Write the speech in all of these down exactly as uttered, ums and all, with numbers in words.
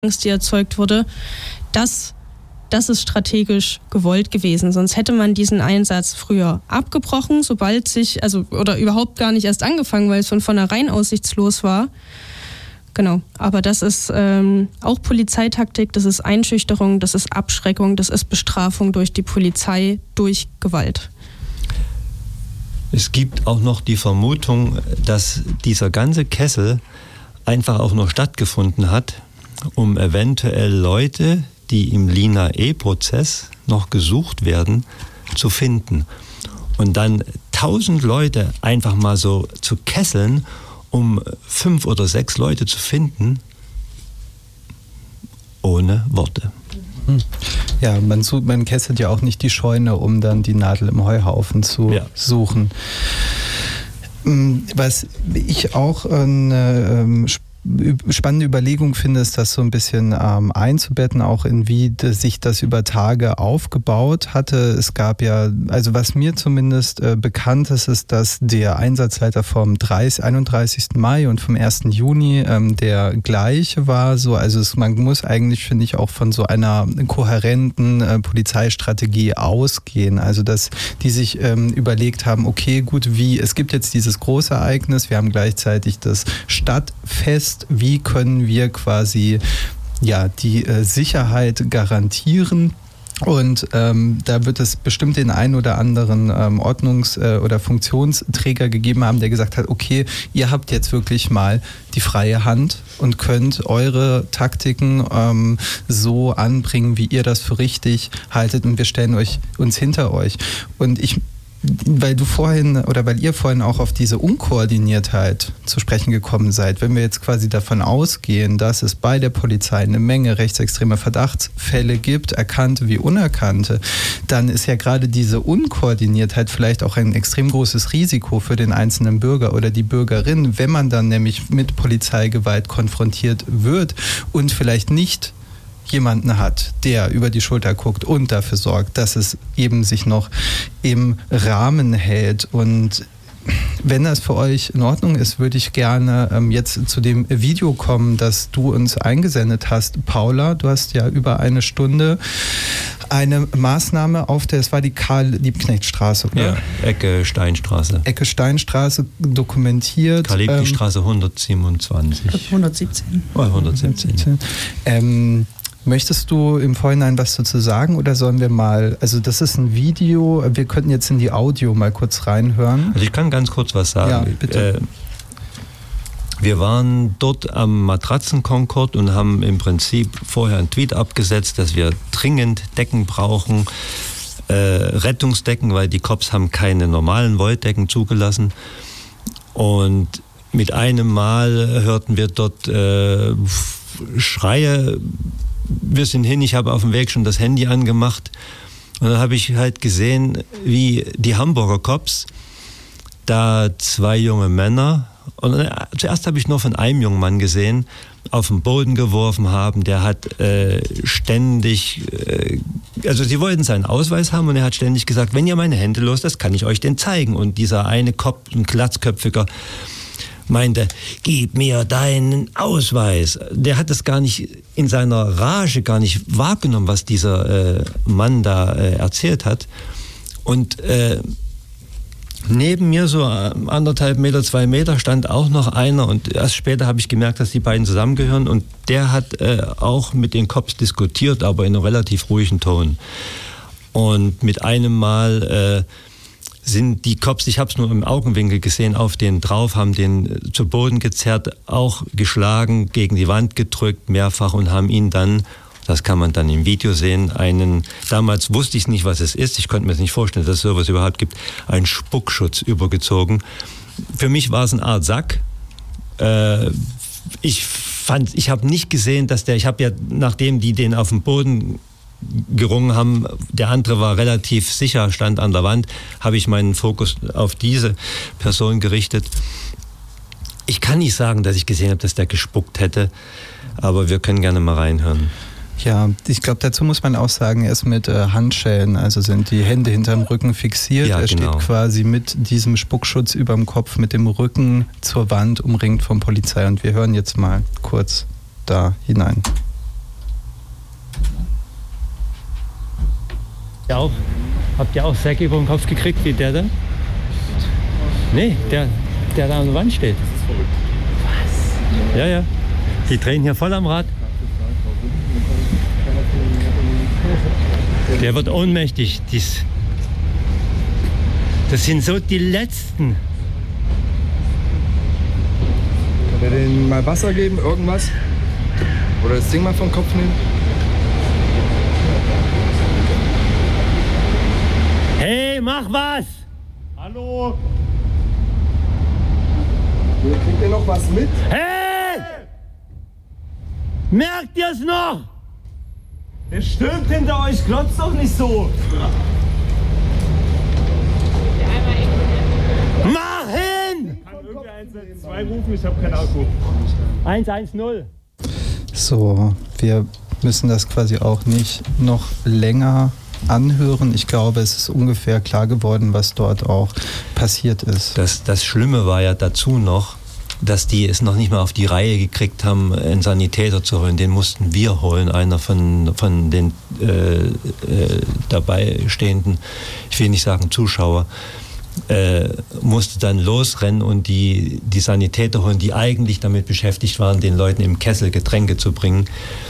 die erzeugt wurde, das, das ist strategisch gewollt gewesen. Sonst hätte man diesen Einsatz früher abgebrochen, sobald sich, also oder überhaupt gar nicht erst angefangen, weil es von vornherein aussichtslos war. Genau, aber das ist ähm, auch Polizeitaktik, das ist Einschüchterung, das ist Abschreckung, das ist Bestrafung durch die Polizei, durch Gewalt. Es gibt auch noch die Vermutung, dass dieser ganze Kessel einfach auch nur stattgefunden hat, um eventuell Leute, die im Lina E-Prozess noch gesucht werden, zu finden. Und dann tausend Leute einfach mal so zu kesseln, um fünf oder sechs Leute zu finden, ohne Worte. Ja, man, sucht, man kesselt ja auch nicht die Scheune, um dann die Nadel im Heuhaufen zu ja. suchen. Was ich auch eine ähm, spannende Überlegung finde, ist das so ein bisschen ähm, einzubetten, auch in wie das, sich das über Tage aufgebaut hatte. Es gab ja, also was mir zumindest äh, bekannt ist, ist, dass der Einsatzleiter vom einunddreißigsten Mai und vom ersten Juni ähm, der gleiche war. So, also es, man muss eigentlich, finde ich, auch von so einer kohärenten äh, Polizeistrategie ausgehen. Also dass die sich ähm, überlegt haben, okay, gut, wie, es gibt jetzt dieses Großereignis, wir haben gleichzeitig das Stadtfest. Wie können wir quasi ja, die äh, Sicherheit garantieren? Und ähm, da wird es bestimmt den einen oder anderen ähm, Ordnungs- äh, oder Funktionsträger gegeben haben, der gesagt hat, okay, ihr habt jetzt wirklich mal die freie Hand und könnt eure Taktiken ähm, so anbringen, wie ihr das für richtig haltet, und wir stellen euch uns hinter euch. Und ich Weil du vorhin oder weil ihr vorhin auch auf diese Unkoordiniertheit zu sprechen gekommen seid, wenn wir jetzt quasi davon ausgehen, dass es bei der Polizei eine Menge rechtsextremer Verdachtsfälle gibt, erkannte wie unerkannte, dann ist ja gerade diese Unkoordiniertheit vielleicht auch ein extrem großes Risiko für den einzelnen Bürger oder die Bürgerin, wenn man dann nämlich mit Polizeigewalt konfrontiert wird und vielleicht nicht jemanden hat, der über die Schulter guckt und dafür sorgt, dass es eben sich noch im Rahmen hält. Und wenn das für euch in Ordnung ist, würde ich gerne ähm, jetzt zu dem Video kommen, das du uns eingesendet hast. Paula, du hast ja über eine Stunde eine Maßnahme auf der, es war die Karl-Liebknecht-Straße, oder? Ja, Ecke Steinstraße. Ecke Steinstraße dokumentiert. Karl-Liebknecht-Straße hundertsiebenundzwanzig. hundertsiebzehn. Oh, hundertsiebzehn. Ähm, Möchtest du im Vorhinein was dazu sagen oder sollen wir mal, also das ist ein Video, wir könnten jetzt in die Audio mal kurz reinhören. Also ich kann ganz kurz was sagen. Ja, bitte. Äh, wir waren dort am Matratzenkonkord und haben im Prinzip vorher einen Tweet abgesetzt, dass wir dringend Decken brauchen, äh, Rettungsdecken, weil die Cops haben keine normalen Wolldecken zugelassen. Und mit einem Mal hörten wir dort äh, Schreie. Wir sind hin, ich habe auf dem Weg schon das Handy angemacht und dann habe ich halt gesehen, wie die Hamburger Cops da zwei junge Männer, und zuerst habe ich nur von einem jungen Mann gesehen, auf den Boden geworfen haben. Der hat äh, ständig, äh, also sie wollten seinen Ausweis haben und er hat ständig gesagt, wenn ihr meine Hände loslasst, kann ich euch den zeigen. Und dieser eine Cop, ein glatzköpfiger, meinte, gib mir deinen Ausweis. Der hat das gar nicht in seiner Rage gar nicht wahrgenommen, was dieser äh, Mann da äh, erzählt hat. Und äh, neben mir, so anderthalb Meter, zwei Meter, stand auch noch einer und erst später habe ich gemerkt, dass die beiden zusammengehören und der hat äh, auch mit den Cops diskutiert, aber in einem relativ ruhigen Ton. Und mit einem Mal äh, sind die Cops, ich habe es nur im Augenwinkel gesehen, auf den drauf, haben den zu Boden gezerrt, auch geschlagen, gegen die Wand gedrückt, mehrfach, und haben ihn dann, das kann man dann im Video sehen, einen, damals wusste ich nicht, was es ist, ich konnte mir das nicht vorstellen, dass es sowas überhaupt gibt, einen Spuckschutz übergezogen. Für mich war es eine Art Sack. Äh, ich fand, ich habe nicht gesehen, dass der, ich habe ja, nachdem die den auf dem Boden gerungen haben, der andere war relativ sicher, stand an der Wand, habe ich meinen Fokus auf diese Person gerichtet. Ich kann nicht sagen, dass ich gesehen habe, dass der gespuckt hätte, aber wir können gerne mal reinhören. Ja, ich glaube, dazu muss man auch sagen, er ist mit äh, Handschellen, also sind die Hände hinterm Rücken fixiert. Ja, er genau. steht quasi mit diesem Spuckschutz überm Kopf, mit dem Rücken zur Wand, umringt von Polizei. Und wir hören jetzt mal kurz da hinein. Ja, auch, habt ihr auch Säcke über den Kopf gekriegt wie der da? Nee, der, der da an der Wand steht. Das ist verrückt. Was? Ja, ja. Die drehen hier voll am Rad. Der wird ohnmächtig. Dies, das sind so die Letzten. Kann der denen mal Wasser geben, irgendwas? Oder das Ding mal vom Kopf nehmen? Hey, mach was! Hallo! Kriegt ihr noch was mit? Hey! Merkt ihr es noch? Der stürmt hinter euch, klotzt doch nicht so! Mach hin! Kann irgendwer eins eins zwei rufen? Ich habe keinen Akku. eins eins null. So, wir müssen das quasi auch nicht noch länger anhören. Ich glaube, es ist ungefähr klar geworden, was dort auch passiert ist. Das, das Schlimme war ja dazu noch, dass die es noch nicht mal auf die Reihe gekriegt haben, einen Sanitäter zu holen. Den mussten wir holen, einer von, von den äh, äh, dabei stehenden, ich will nicht sagen Zuschauer, äh, musste dann losrennen und die, die Sanitäter holen, die eigentlich damit beschäftigt waren, den Leuten im Kessel Getränke zu bringen.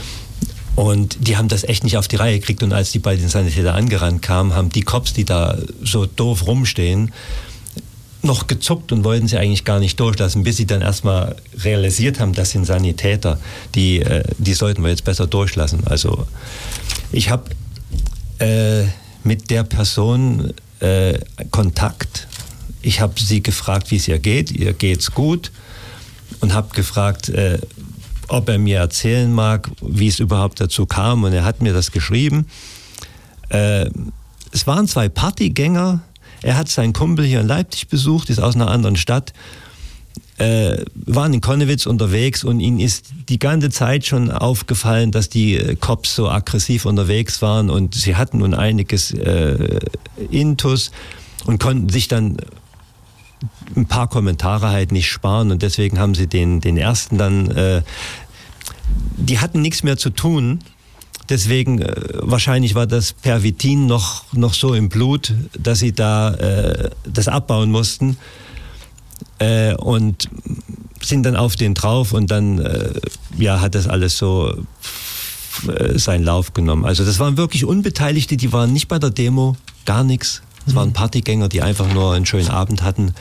Und die haben das echt nicht auf die Reihe gekriegt. Und als die bei den Sanitätern angerannt kamen, haben die Cops, die da so doof rumstehen, noch gezuckt und wollten sie eigentlich gar nicht durchlassen, bis sie dann erstmal realisiert haben, das sind Sanitäter, die, die sollten wir jetzt besser durchlassen. Also ich habe äh, mit der Person äh, Kontakt. Ich habe sie gefragt, wie es ihr geht. Ihr geht's gut. Und habe gefragt, äh, ob er mir erzählen mag, wie es überhaupt dazu kam. Und er hat mir das geschrieben. Äh, es waren zwei Partygänger. Er hat seinen Kumpel hier in Leipzig besucht, ist aus einer anderen Stadt. Äh, waren in Connewitz unterwegs und ihnen ist die ganze Zeit schon aufgefallen, dass die Cops so aggressiv unterwegs waren. Und sie hatten nun einiges äh, Intus und konnten sich dann ein paar Kommentare halt nicht sparen. Und deswegen haben sie den, den ersten dann... Äh, die hatten nichts mehr zu tun. Deswegen, äh, wahrscheinlich war das Pervitin noch, noch so im Blut, dass sie da äh, das abbauen mussten äh, und sind dann auf den drauf und dann äh, ja, hat das alles so äh, seinen Lauf genommen. Also das waren wirklich Unbeteiligte, die waren nicht bei der Demo, gar nichts. Es waren Partygänger, die einfach nur einen schönen Abend hatten.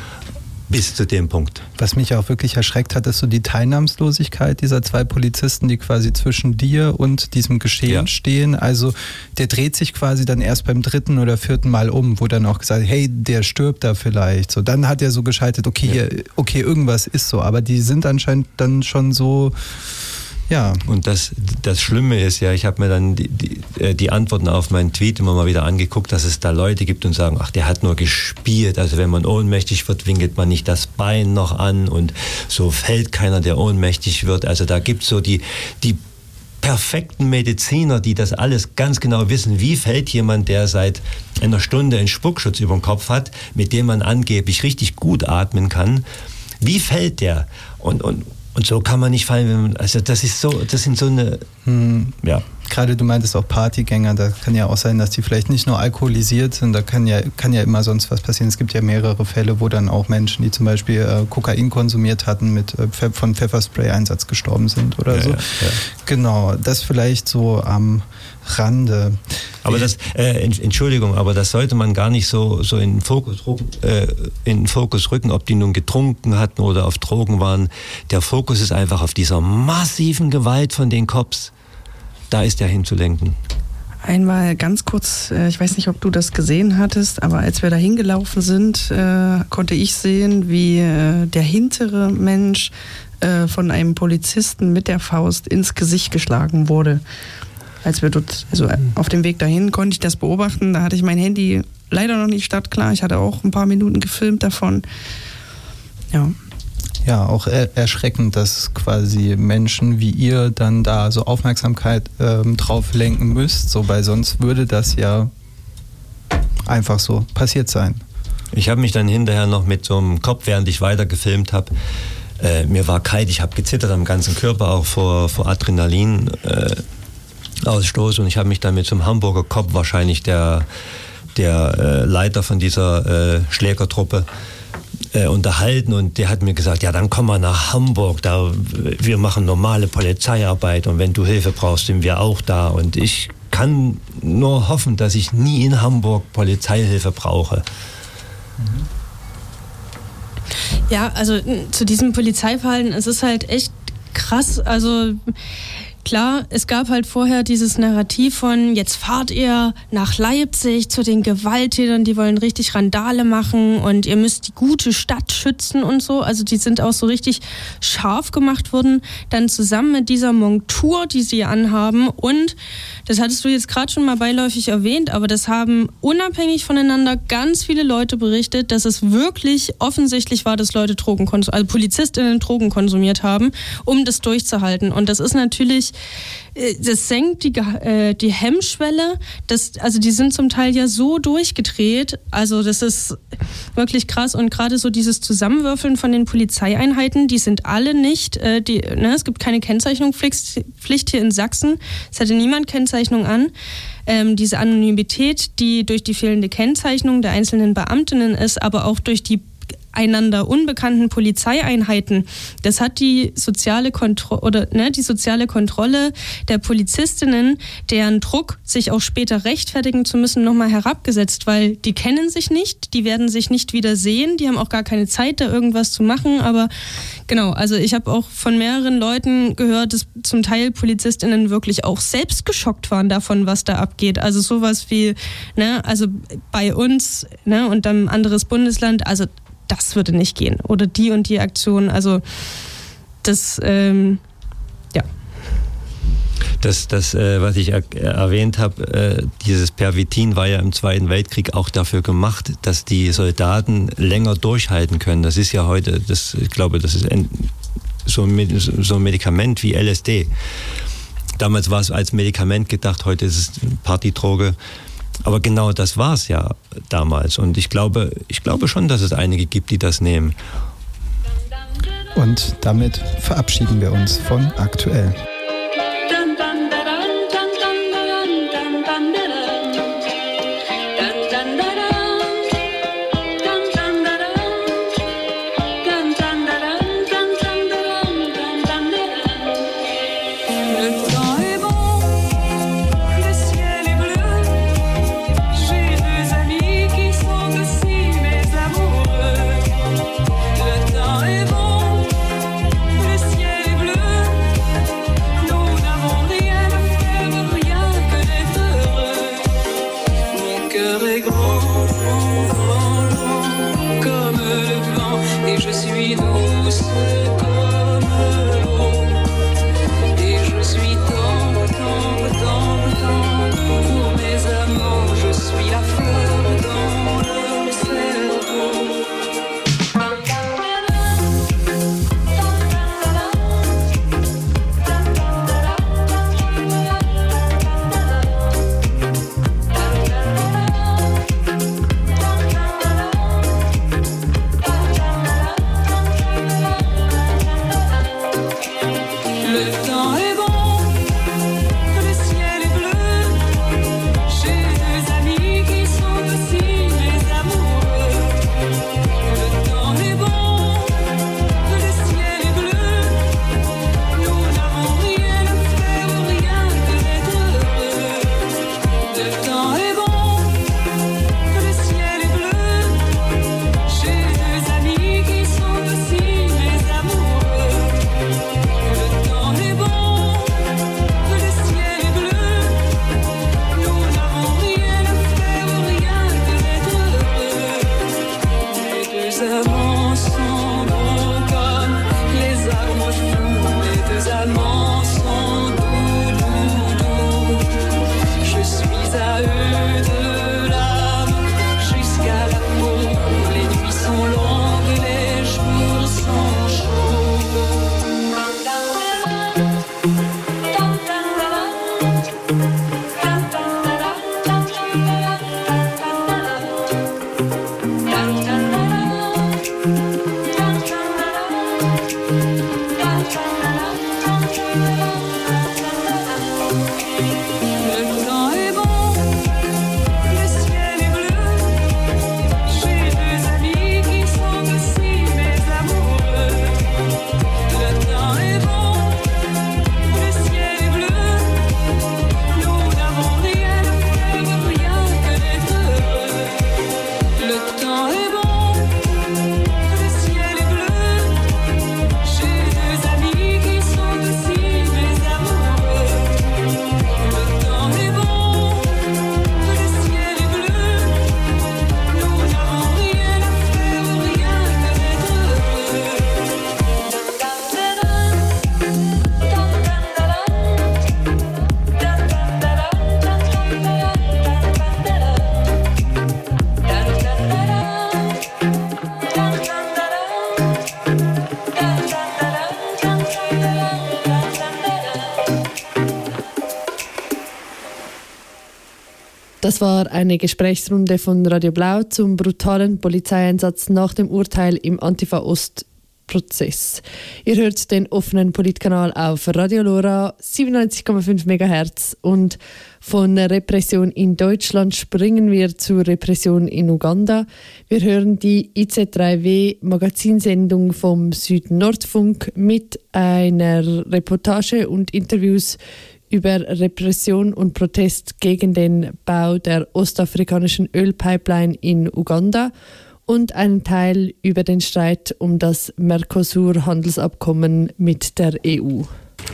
Bis zu dem Punkt. Was mich auch wirklich erschreckt hat, ist so die Teilnahmslosigkeit dieser zwei Polizisten, die quasi zwischen dir und diesem Geschehen ja. stehen. Also der dreht sich quasi dann erst beim dritten oder vierten Mal um, wo dann auch gesagt, hey, der stirbt da vielleicht. So, dann hat er so geschaltet, okay, ja. hier, okay, irgendwas ist so. Aber die sind anscheinend dann schon so... Ja. Und das, das Schlimme ist ja, ich habe mir dann die, die, die Antworten auf meinen Tweet immer mal wieder angeguckt, dass es da Leute gibt und sagen, ach, der hat nur gespielt. Also wenn man ohnmächtig wird, winkelt man nicht das Bein noch an und so fällt keiner, der ohnmächtig wird. Also da gibt es so die, die perfekten Mediziner, die das alles ganz genau wissen. Wie fällt jemand, der seit einer Stunde einen Spuckschutz über den Kopf hat, mit dem man angeblich richtig gut atmen kann? Wie fällt der? Und, und Und so kann man nicht fallen, wenn man, also das ist so, das sind so eine, hm, ja. Gerade du meintest auch Partygänger, da kann ja auch sein, dass die vielleicht nicht nur alkoholisiert sind, da kann ja, kann ja immer sonst was passieren. Es gibt ja mehrere Fälle, wo dann auch Menschen, die zum Beispiel äh, Kokain konsumiert hatten, mit äh, von Pfefferspray-Einsatz gestorben sind oder ja, so. Ja, ja. Genau, das vielleicht so am Rande. Aber das, äh, Entschuldigung, aber das sollte man gar nicht so, so in den Fokus, äh, in den Fokus rücken, ob die nun getrunken hatten oder auf Drogen waren. Der Fokus ist einfach auf dieser massiven Gewalt von den Cops. Da ist der hinzulenken. Einmal ganz kurz, ich weiß nicht, ob du das gesehen hattest, aber als wir da hingelaufen sind, äh, konnte ich sehen, wie äh, der hintere Mensch äh, von einem Polizisten mit der Faust ins Gesicht geschlagen wurde. Als wir dort, also auf dem Weg dahin, konnte ich das beobachten. Da hatte ich mein Handy leider noch nicht startklar. Ich hatte auch ein paar Minuten gefilmt davon. Ja. Ja, auch er- erschreckend, dass quasi Menschen wie ihr dann da so Aufmerksamkeit ähm, drauf lenken müsst, so, weil sonst würde das ja einfach so passiert sein. Ich habe mich dann hinterher noch mit so einem Kopf, während ich weiter gefilmt habe, äh, mir war kalt, ich habe gezittert am ganzen Körper, auch vor, vor Adrenalin. Äh, ausstoße. Und ich habe mich dann mit so einem Hamburger Cop, wahrscheinlich der, der äh, Leiter von dieser äh, Schlägertruppe, äh, unterhalten. Und der hat mir gesagt, ja, dann komm mal nach Hamburg, da, wir machen normale Polizeiarbeit und wenn du Hilfe brauchst, sind wir auch da. Und ich kann nur hoffen, dass ich nie in Hamburg Polizeihilfe brauche. Ja, also zu diesem Polizeiverhalten, es ist halt echt krass. Also klar, es gab halt vorher dieses Narrativ von, jetzt fahrt ihr nach Leipzig zu den Gewalttätern, die wollen richtig Randale machen und ihr müsst die gute Stadt schützen und so. Also die sind auch so richtig scharf gemacht worden, dann zusammen mit dieser Montur, die sie anhaben. Und das hattest du jetzt gerade schon mal beiläufig erwähnt, aber das haben unabhängig voneinander ganz viele Leute berichtet, dass es wirklich offensichtlich war, dass Leute Drogen konsumiert, also PolizistInnen Drogen konsumiert haben, um das durchzuhalten. Und das ist natürlich, das senkt die, äh, die Hemmschwelle, das, also die sind zum Teil ja so durchgedreht, also das ist wirklich krass. Und gerade so dieses Zusammenwürfeln von den Polizeieinheiten, die sind alle nicht, äh, die, ne, es gibt keine Kennzeichnungspflicht hier in Sachsen, es hatte niemand Kennzeichnung an. Ähm, diese Anonymität, die durch die fehlende Kennzeichnung der einzelnen Beamtinnen ist, aber auch durch die einander unbekannten Polizeieinheiten, das hat die soziale Kontrolle oder ne, die soziale Kontrolle der Polizistinnen, deren Druck, sich auch später rechtfertigen zu müssen, nochmal herabgesetzt, weil die kennen sich nicht, die werden sich nicht wieder sehen, die haben auch gar keine Zeit, da irgendwas zu machen, aber genau, also ich habe auch von mehreren Leuten gehört, dass zum Teil PolizistInnen wirklich auch selbst geschockt waren davon, was da abgeht, also sowas wie, ne, also bei uns, ne, und dann ein anderes Bundesland, also das würde nicht gehen. Oder die und die Aktion. Also das, ähm, ja. Das, das äh, was ich er- erwähnt habe, äh, dieses Pervitin war ja im Zweiten Weltkrieg auch dafür gemacht, dass die Soldaten länger durchhalten können. Das ist ja heute, das, ich glaube, das ist ein, so, ein, so ein Medikament wie L S D. Damals war es als Medikament gedacht, heute ist es Partydroge. Aber genau das war es ja damals. Und ich glaube, ich glaube schon, dass es einige gibt, die das nehmen. Und damit verabschieden wir uns von Aktuell. Das war eine Gesprächsrunde von Radio Blau zum brutalen Polizeieinsatz nach dem Urteil im Antifa-Ost-Prozess. Ihr hört den offenen Politkanal auf Radio Lora siebenundneunzig Komma fünf Megahertz und von Repression in Deutschland springen wir zur Repression in Uganda. Wir hören die I Z drei W Magazinsendung vom Südnordfunk mit einer Reportage und Interviews über Repression und Protest gegen den Bau der ostafrikanischen Ölpipeline in Uganda und einen Teil über den Streit um das Mercosur-Handelsabkommen mit der E U.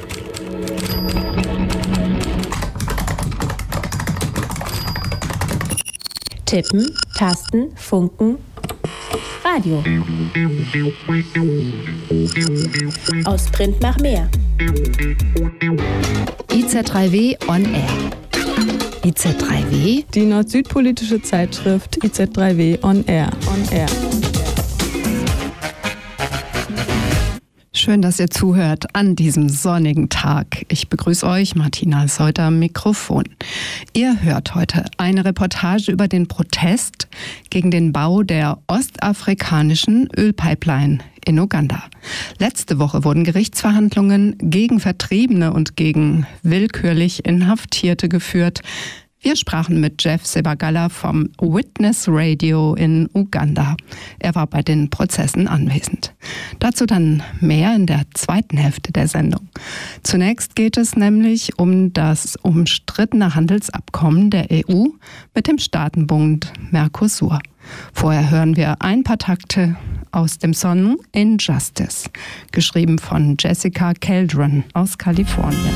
Tippen, Tasten, Funken, Radio. Aus Print nach mehr. I Z drei W on Air. I Z drei W? Die nord-süd-politische Zeitschrift I Z drei W on Air. On Air. Schön, dass ihr zuhört an diesem sonnigen Tag. Ich begrüße euch, Martina Seuter am Mikrofon. Ihr hört heute eine Reportage über den Protest gegen den Bau der ostafrikanischen Ölpipeline in Uganda. Letzte Woche wurden Gerichtsverhandlungen gegen Vertriebene und gegen willkürlich Inhaftierte geführt. Wir sprachen mit Jeff Sebagala vom Witness Radio in Uganda. Er war bei den Prozessen anwesend. Dazu dann mehr in der zweiten Hälfte der Sendung. Zunächst geht es nämlich um das umstrittene Handelsabkommen der E U mit dem Staatenbund Mercosur. Vorher hören wir ein paar Takte aus dem Song Injustice, geschrieben von Jessica Keldron aus Kalifornien.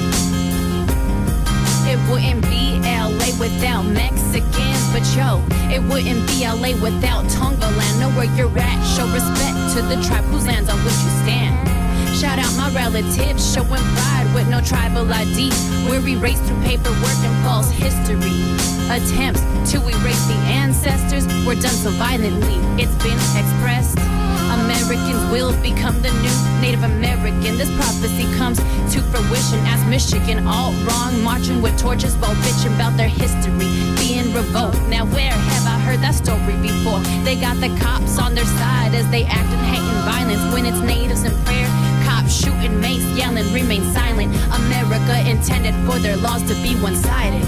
It wouldn't be L A without Mexicans, but yo, it wouldn't be L A without Tongaland. Know where you're at, show respect to the tribe whose lands on which you stand. Shout out my relatives, showing pride with no tribal I D. We're erased through paperwork and false history. Attempts to erase the ancestors were done so violently, it's been expressed. Americans will become the new Native American. This prophecy comes to fruition as Michigan, all wrong, marching with torches while bitching about their history being revoked. Now where have I heard that story before? They got the cops on their side as they act in hate and violence when it's natives in prayer. Cops shooting, mace yelling, remain silent. America intended for their laws to be one-sided.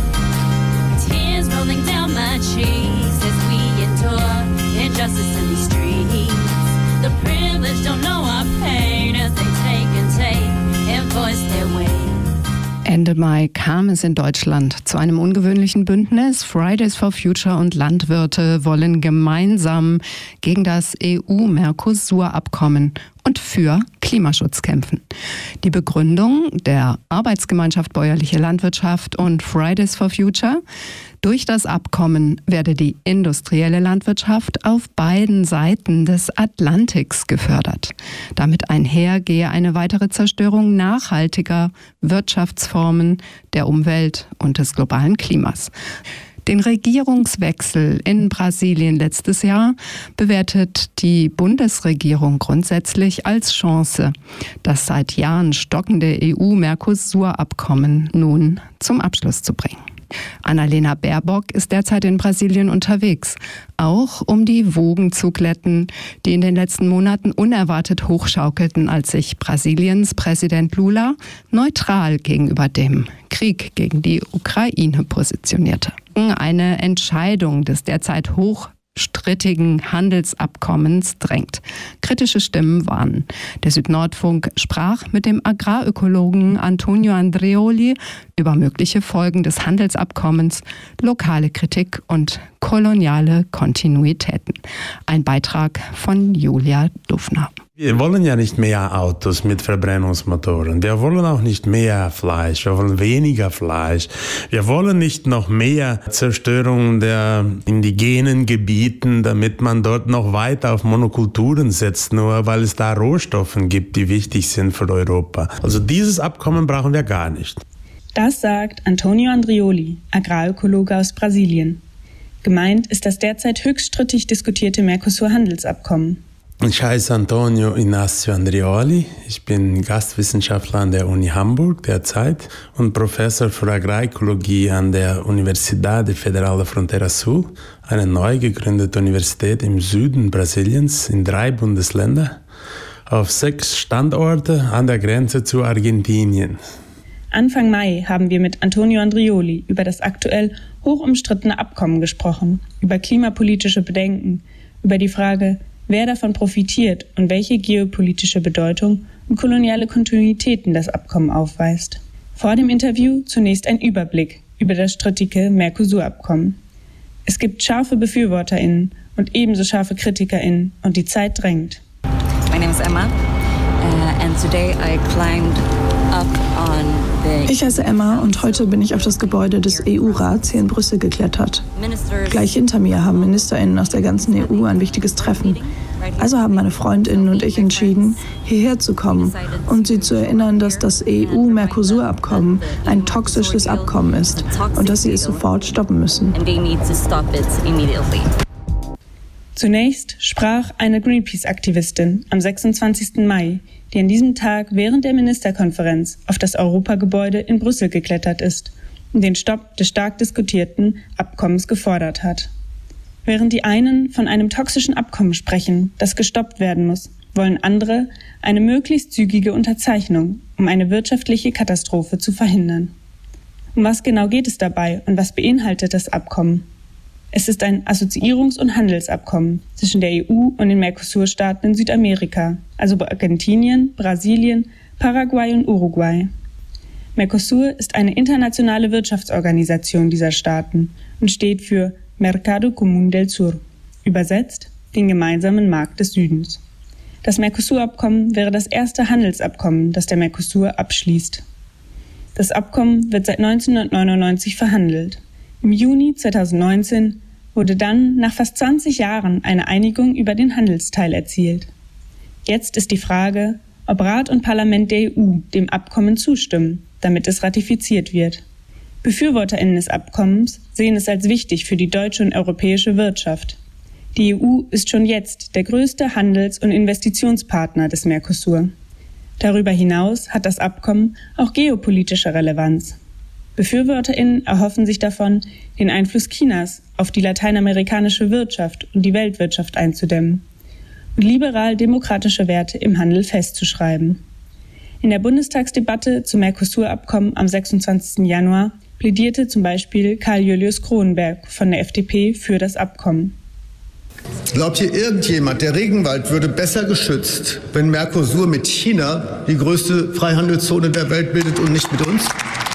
Tears rolling down my cheeks as we endure injustice in these streets. The privileged don't know our pain as they take and take and voice their way. Ende Mai kam es in Deutschland zu einem ungewöhnlichen Bündnis. Fridays for Future und Landwirte wollen gemeinsam gegen das E U-Mercosur-Abkommen und für Klimaschutz kämpfen. Die Begründung der Arbeitsgemeinschaft Bäuerliche Landwirtschaft und Fridays for Future: Durch das Abkommen werde die industrielle Landwirtschaft auf beiden Seiten des Atlantiks gefördert. Damit einher gehe eine weitere Zerstörung nachhaltiger Wirtschaftsformen, der Umwelt und des globalen Klimas. Den Regierungswechsel in Brasilien letztes Jahr bewertet die Bundesregierung grundsätzlich als Chance, das seit Jahren stockende E U-Mercosur-Abkommen nun zum Abschluss zu bringen. Annalena Baerbock ist derzeit in Brasilien unterwegs, auch um die Wogen zu glätten, die in den letzten Monaten unerwartet hochschaukelten, als sich Brasiliens Präsident Lula neutral gegenüber dem Krieg gegen die Ukraine positionierte. Eine Entscheidung des derzeit hochstrittigen Handelsabkommens drängt. Kritische Stimmen warnen. Der Südnordfunk sprach mit dem Agrarökologen Antonio Andreoli über mögliche Folgen des Handelsabkommens, lokale Kritik und koloniale Kontinuitäten. Ein Beitrag von Julia Dufner. Wir wollen ja nicht mehr Autos mit Verbrennungsmotoren. Wir wollen auch nicht mehr Fleisch. Wir wollen weniger Fleisch. Wir wollen nicht noch mehr Zerstörung der indigenen Gebieten, damit man dort noch weiter auf Monokulturen setzt, nur weil es da Rohstoffe gibt, die wichtig sind für Europa. Also dieses Abkommen brauchen wir gar nicht. Das sagt Antonio Andreoli, Agrarökologe aus Brasilien. Gemeint ist das derzeit höchst strittig diskutierte Mercosur-Handelsabkommen. Ich heiße Antonio Inácio Andrioli. Ich bin Gastwissenschaftler an der Uni Hamburg derzeit und Professor für Agrarökologie an der Universidade Federal da Fronteira Sul, eine neu gegründete Universität im Süden Brasiliens in drei Bundesländern, auf sechs Standorte an der Grenze zu Argentinien. Anfang Mai haben wir mit Antonio Andrioli über das aktuell hoch umstrittene Abkommen gesprochen, über klimapolitische Bedenken, über die Frage, wer davon profitiert und welche geopolitische Bedeutung und koloniale Kontinuitäten das Abkommen aufweist. Vor dem Interview zunächst ein Überblick über das strittige Mercosur-Abkommen. Es gibt scharfe BefürworterInnen und ebenso scharfe KritikerInnen und die Zeit drängt. My name is Emma uh, and today I climbed up on the... Ich heiße Emma und heute bin ich auf das Gebäude des E U-Rats hier in Brüssel geklettert. Gleich hinter mir haben MinisterInnen aus der ganzen E U ein wichtiges Treffen. Also haben meine FreundInnen und ich entschieden, hierher zu kommen und sie zu erinnern, dass das E U-Mercosur-Abkommen ein toxisches Abkommen ist und dass sie es sofort stoppen müssen. Zunächst sprach eine Greenpeace-Aktivistin am sechsundzwanzigsten Mai, die an diesem Tag während der Ministerkonferenz auf das Europagebäude in Brüssel geklettert ist und den Stopp des stark diskutierten Abkommens gefordert hat. Während die einen von einem toxischen Abkommen sprechen, das gestoppt werden muss, wollen andere eine möglichst zügige Unterzeichnung, um eine wirtschaftliche Katastrophe zu verhindern. Um was genau geht es dabei und was beinhaltet das Abkommen? Es ist ein Assoziierungs- und Handelsabkommen zwischen der E U und den Mercosur-Staaten in Südamerika, also Argentinien, Brasilien, Paraguay und Uruguay. Mercosur ist eine internationale Wirtschaftsorganisation dieser Staaten und steht für Mercado Común del Sur, übersetzt den gemeinsamen Markt des Südens. Das Mercosur-Abkommen wäre das erste Handelsabkommen, das der Mercosur abschließt. Das Abkommen wird seit neunzehnhundertneunundneunzig verhandelt. Im Juni zweitausendneunzehn wurde dann nach fast zwanzig Jahren eine Einigung über den Handelsteil erzielt. Jetzt ist die Frage, ob Rat und Parlament der E U dem Abkommen zustimmen, damit es ratifiziert wird. BefürworterInnen des Abkommens sehen es als wichtig für die deutsche und europäische Wirtschaft. Die E U ist schon jetzt der größte Handels- und Investitionspartner des Mercosur. Darüber hinaus hat das Abkommen auch geopolitische Relevanz. BefürworterInnen erhoffen sich davon, den Einfluss Chinas auf die lateinamerikanische Wirtschaft und die Weltwirtschaft einzudämmen und liberal-demokratische Werte im Handel festzuschreiben. In der Bundestagsdebatte zum Mercosur-Abkommen am sechsundzwanzigsten Januar plädierte zum Beispiel Karl Julius Kronenberg von der F D P für das Abkommen. Glaubt hier irgendjemand, der Regenwald würde besser geschützt, wenn Mercosur mit China die größte Freihandelszone der Welt bildet und nicht mit uns?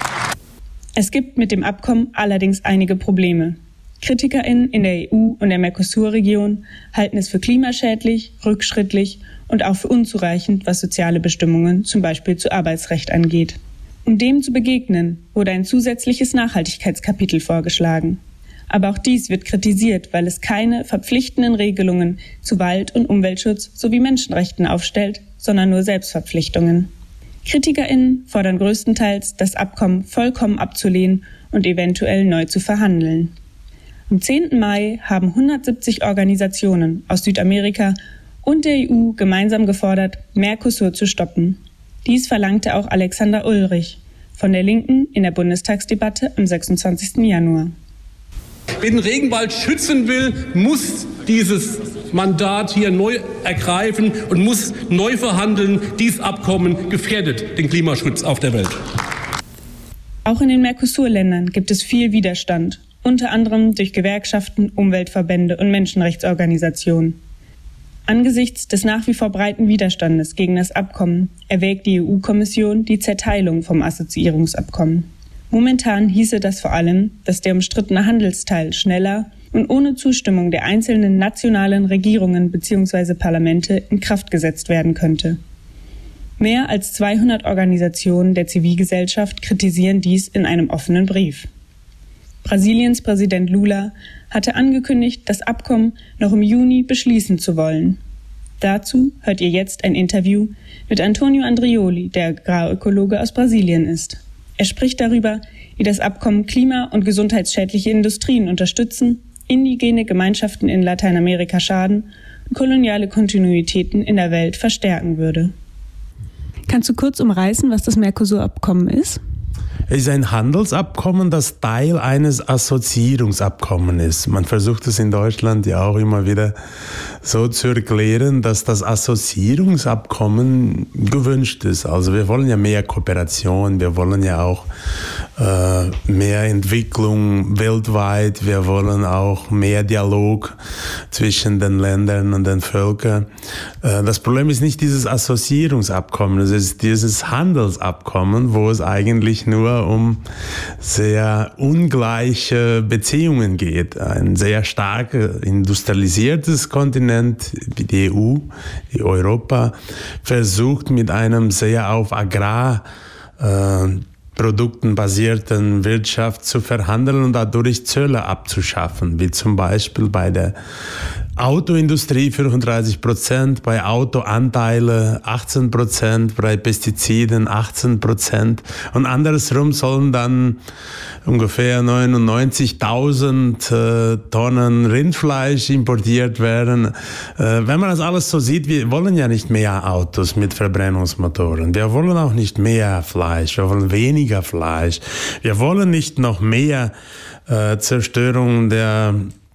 Es gibt mit dem Abkommen allerdings einige Probleme. KritikerInnen in der E U und der Mercosur-Region halten es für klimaschädlich, rückschrittlich und auch für unzureichend, was soziale Bestimmungen, zum Beispiel zu Arbeitsrecht, angeht. Um dem zu begegnen, wurde ein zusätzliches Nachhaltigkeitskapitel vorgeschlagen. Aber auch dies wird kritisiert, weil es keine verpflichtenden Regelungen zu Wald- und Umweltschutz sowie Menschenrechten aufstellt, sondern nur Selbstverpflichtungen. KritikerInnen fordern größtenteils, das Abkommen vollkommen abzulehnen und eventuell neu zu verhandeln. Am zehnten Mai haben hundertsiebzig Organisationen aus Südamerika und der E U gemeinsam gefordert, Mercosur zu stoppen. Dies verlangte auch Alexander Ulrich von der Linken in der Bundestagsdebatte am sechsundzwanzigsten Januar. Wer den Regenwald schützen will, muss dieses Mandat hier neu ergreifen und muss neu verhandeln. Dieses Abkommen gefährdet den Klimaschutz auf der Welt. Auch in den Mercosur-Ländern gibt es viel Widerstand, unter anderem durch Gewerkschaften, Umweltverbände und Menschenrechtsorganisationen. Angesichts des nach wie vor breiten Widerstandes gegen das Abkommen erwägt die E U-Kommission die Zerteilung vom Assoziierungsabkommen. Momentan hieße das vor allem, dass der umstrittene Handelsteil schneller und ohne Zustimmung der einzelnen nationalen Regierungen bzw. Parlamente in Kraft gesetzt werden könnte. Mehr als zweihundert Organisationen der Zivilgesellschaft kritisieren dies in einem offenen Brief. Brasiliens Präsident Lula hatte angekündigt, das Abkommen noch im Juni beschließen zu wollen. Dazu hört ihr jetzt ein Interview mit Antonio Andrioli, der Agrarökologe aus Brasilien ist. Er spricht darüber, wie das Abkommen klima- und gesundheitsschädliche Industrien unterstützen, indigene Gemeinschaften in Lateinamerika schaden koloniale Kontinuitäten in der Welt verstärken würde. Kannst du kurz umreißen, was das Mercosur-Abkommen ist? Es ist ein Handelsabkommen, das Teil eines Assoziierungsabkommens ist. Man versucht es in Deutschland ja auch immer wieder so zu erklären, dass das Assoziierungsabkommen gewünscht ist. Also wir wollen ja mehr Kooperation, wir wollen ja auch äh, mehr Entwicklung weltweit, wir wollen auch mehr Dialog zwischen den Ländern und den Völkern. Äh, das Problem ist nicht dieses Assoziierungsabkommen, es ist dieses Handelsabkommen, wo es eigentlich nur um sehr ungleiche Beziehungen geht. Ein sehr stark industrialisiertes Kontinent wie die E U, wie Europa, versucht mit einem sehr auf Agrar äh, produktenbasierten Wirtschaft zu verhandeln und dadurch Zölle abzuschaffen, wie zum Beispiel bei der Autoindustrie fünfunddreißig Prozent, bei Autoanteile achtzehn Prozent, bei Pestiziden achtzehn Prozent und andersrum sollen dann ungefähr neunundneunzigtausend äh, Tonnen Rindfleisch importiert werden. Äh, wenn man das alles so sieht, wir wollen ja nicht mehr Autos mit Verbrennungsmotoren. Wir wollen auch nicht mehr Fleisch, wir wollen weniger Fleisch. Wir wollen nicht noch mehr äh, Zerstörung der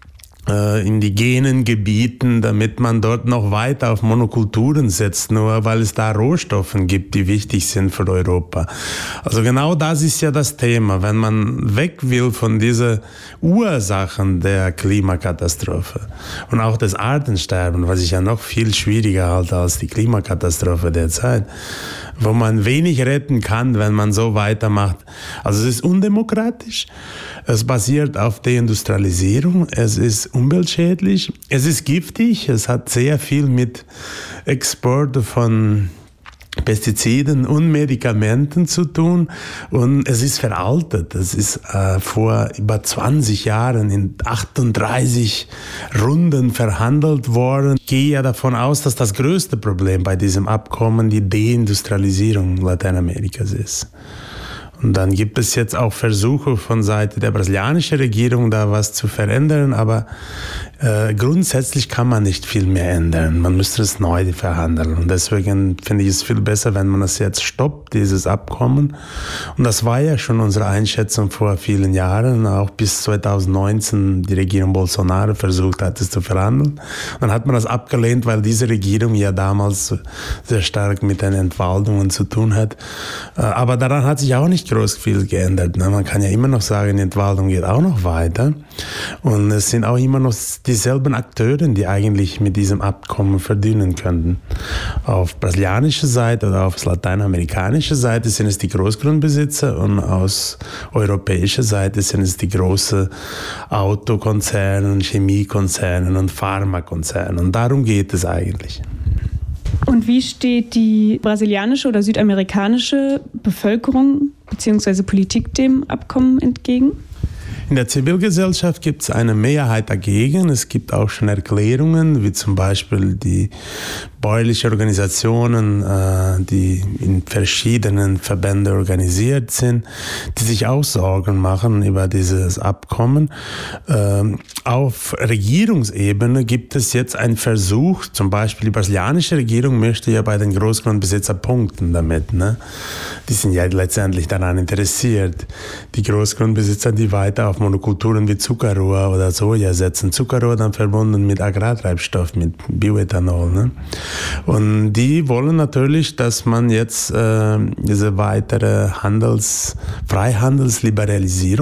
indigenen Gebieten, damit man dort noch weiter auf Monokulturen setzt, nur weil es da Rohstoffe gibt, die wichtig sind für Europa. Also genau das ist ja das Thema. Wenn man weg will von diesen Ursachen der Klimakatastrophe und auch des Artensterbens, was ich ja noch viel schwieriger halte als die Klimakatastrophe derzeit, wo man wenig retten kann, wenn man so weitermacht. Also es ist undemokratisch, es basiert auf Deindustrialisierung, es ist umweltschädlich, es ist giftig, es hat sehr viel mit Export von Pestiziden und Medikamenten zu tun und es ist veraltet. Es ist äh, vor über zwanzig Jahren in achtunddreißig Runden verhandelt worden. Ich gehe ja davon aus, dass das größte Problem bei diesem Abkommen die Deindustrialisierung Lateinamerikas ist. Und dann gibt es jetzt auch Versuche von Seite der brasilianischen Regierung, da was zu verändern, aber äh, grundsätzlich kann man nicht viel mehr ändern. Man müsste es neu verhandeln. Und deswegen finde ich es viel besser, wenn man es jetzt stoppt, dieses Abkommen. Und das war ja schon unsere Einschätzung vor vielen Jahren, auch bis zweitausendneunzehn die Regierung Bolsonaro versucht hat, es zu verhandeln. Und dann hat man das abgelehnt, weil diese Regierung ja damals sehr stark mit den Entwaldungen zu tun hat. Äh, aber daran hat sich auch nicht groß viel geändert. Ne? Man kann ja immer noch sagen, die Entwaldung geht auch noch weiter. Und es sind auch immer noch dieselben Akteure, die eigentlich mit diesem Abkommen verdienen könnten. Auf brasilianischer Seite oder auf lateinamerikanischer Seite sind es die Großgrundbesitzer und aus europäischer Seite sind es die großen Autokonzerne, Chemiekonzerne und Pharmakonzerne. Und darum geht es eigentlich. Und wie steht die brasilianische oder südamerikanische Bevölkerung bzw. Politik dem Abkommen entgegen? In der Zivilgesellschaft gibt es eine Mehrheit dagegen. Es gibt auch schon Erklärungen, wie zum Beispiel die bäuerliche Organisationen, äh, die in verschiedenen Verbänden organisiert sind, die sich auch Sorgen machen über dieses Abkommen. Ähm, auf Regierungsebene gibt es jetzt einen Versuch, zum Beispiel die brasilianische Regierung möchte ja bei den Großgrundbesitzern punkten damit. Ne? Die sind ja letztendlich daran interessiert. Die Großgrundbesitzer, die weiter auf Monokulturen wie Zuckerrohr oder Soja setzen. Zuckerrohr dann verbunden mit Agrartreibstoff, mit Bioethanol. Ne? Und die wollen natürlich, dass man jetzt äh, diese weitere Handels-, Freihandelsliberalisierung